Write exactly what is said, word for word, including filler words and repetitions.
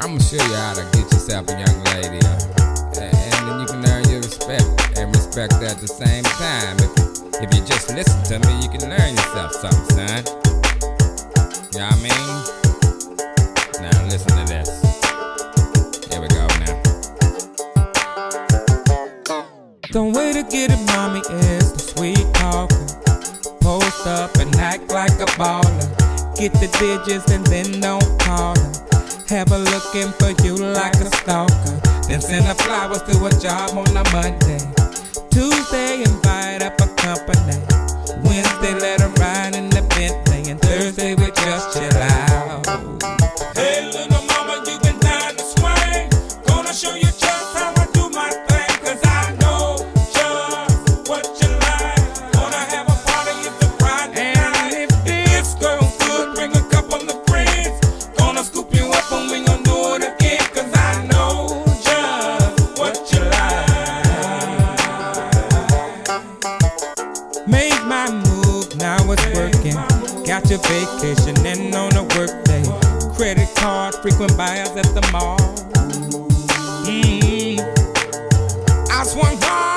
I'ma show you how to get yourself a young lady, uh, and then you can earn your respect and respect at the same time. If, if you just listen to me, you can learn yourself something, son. You know what I mean? Now listen to this. Here we go now. The way to get it, mommy, is the sweet talker. Post up and act like a baller. Get the digits and then don't call her. Have her looking for you like a stalker. Then send her flowers to a job on a Monday. Tuesday, invite up a company. Wednesday, let her ride in the Bentley. And Thursday, we just chill out. Hey, little mama, you been down to swing. Gonna show you just how I do my thing. Cause I know just what you like. Gonna have a party if the Friday night. If this girl's good, bring a couple of friends. Gonna scoop you up and we gon' do it again. Cause I know just what you like. Made my move, now it's working. Got your vacation and on a work day. Credit card, frequent buyers at the mall. Mm-hmm. I swung hard.